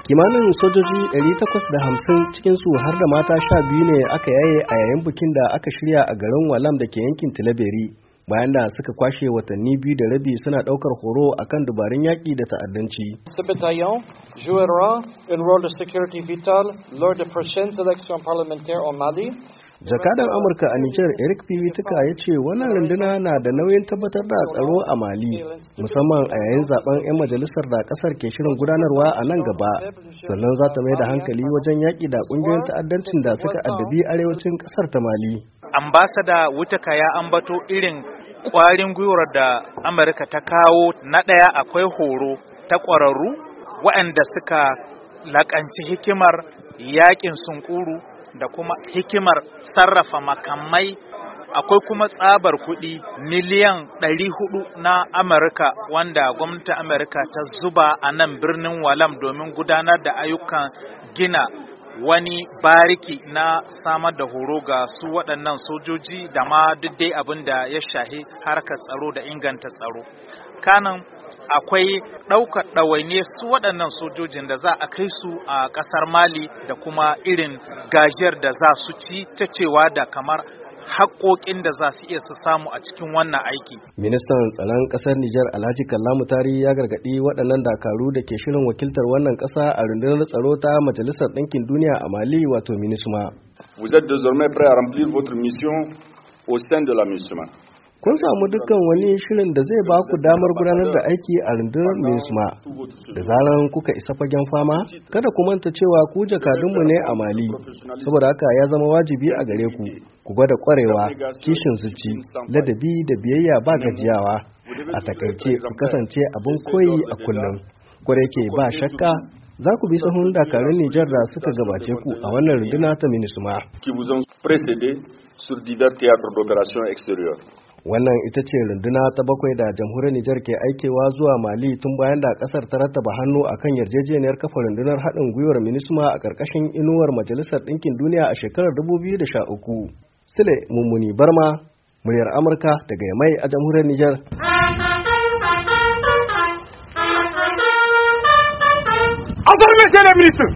Kimanin sojoji 850 cikinsu har da mata 12 ne aka yaye a yayin bikin da aka shirya a garin Walam da ke yankin Tilaberi bayan da suka kwashe watanni 2 da rabi suna daukar horo akan dubarun yaƙi da ta'addanci. Ce bataillon jouera un rôle de sécurité vitale lors des prochaines élections parlementaires au Mali. Jakadan Amurka a Nijar Eric Pivitika ya ce wannan runduna na da nauyin tabbatar da tsaro a Mali, musamman a yayin zaben 'yan majalisar da kasar ke shirin gudanarwa a nan gaba, sannan za ta mai da hankali wajen yaƙi da ƙungiyoyin ta'addancin da suka addabi arewacin kasar ta Mali. Ambasada Wutaka ya ambato irin ƙwarin gwiwar da Amurka ta kawo. Na ɗaya akwai horo ta ƙwararru waɗanda suka laƙanci hikimar yaƙin sunkuru da kuma hikimar sarrafa makamai. Akwai kuma tsabar kuɗi miliyan 400 na Amurka wanda gwamnatin Amurka ta zuba a nan birnin Walam domin gudanar da ayyukan gina wani bariki na samar da horo ga su waɗannan sojoji da ma duk dai abin da ya shahi harkar tsaro da inganta tsaro. Kanan akwai ɗaukar ɗawaine su waɗannan sojojin da za a kai su a ƙasar Mali da kuma irin gajiyar da za su ci ta cewa da kamar haƙoƙin da za su iya su samu a cikin wannan aiki. Ministan tsaron ƙasar Nijar Alhaji Kalla Mutari ya gargaɗi waɗannan dakaru da ke shirin wakiltar wannan ƙasa a rundunar tsaro ta Majalisar Ɗinkin Duniya a Mali wato MINUSMA. Vous êtes désormais prêts à remplir votre mission au sein de la MINUSMA. Kun samu dukkan wani shirin da zai ba ku damar gudanar da aiki a rundunar MINUSMA. Da zaran kuka isa fagen fama, kada ku manta cewa ku jakadunmu ne a Mali, saboda haka ya zama wajibi a gare ku, ku gwada kwarewa, kishin zuci, ladabi da biyayya ba gajiyawa. A takaice ku kasance abin koyi a kullum. Kwareke ba shakka, za ku bi sahun dakarun Nijar da suka gabace ku a wannan runduna ta MINUSMA. Wannan ita ce runduna ta 7 da jamhuriyar Nijar ke aikewa zuwa Mali tun bayan da kasar ta rattaba hannu akan yarjejeniyar kafa rundunar haɗin gwiwar MINUSMA a ƙarƙashin inuwar Majalisar Ɗinkin Duniya a shekarar 2013. Sule Mummuni Barma, muryar Amurka daga Yamai a jamhuriyar Nijar.